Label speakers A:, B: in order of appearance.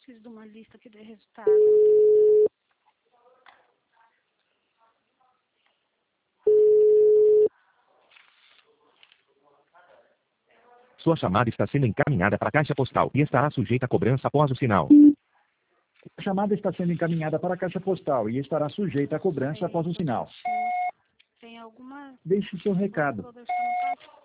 A: preciso de uma lista que dê resultado.
B: Sua chamada está sendo encaminhada para a caixa postal e estará sujeita a cobrança após o sinal.
C: A chamada está sendo encaminhada para a caixa postal e estará sujeita a cobrança após o sinal.
A: Tem alguma...
C: Deixe seu recado.
A: Vou deixar no